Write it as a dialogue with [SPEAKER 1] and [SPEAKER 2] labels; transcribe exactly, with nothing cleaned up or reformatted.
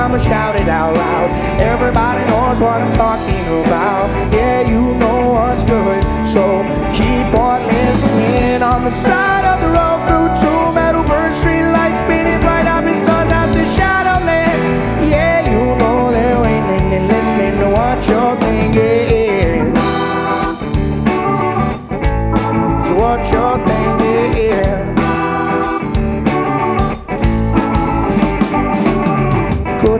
[SPEAKER 1] I'ma shout it out loud. Everybody knows what I'm talking about. Yeah, you know what's good, so keep on listening. On the side of the road through two metal bird street lights, spinning bright up his stars out to Shadowland. Yeah, you know they're waiting and listening to what you're thinking. So what you're thinking.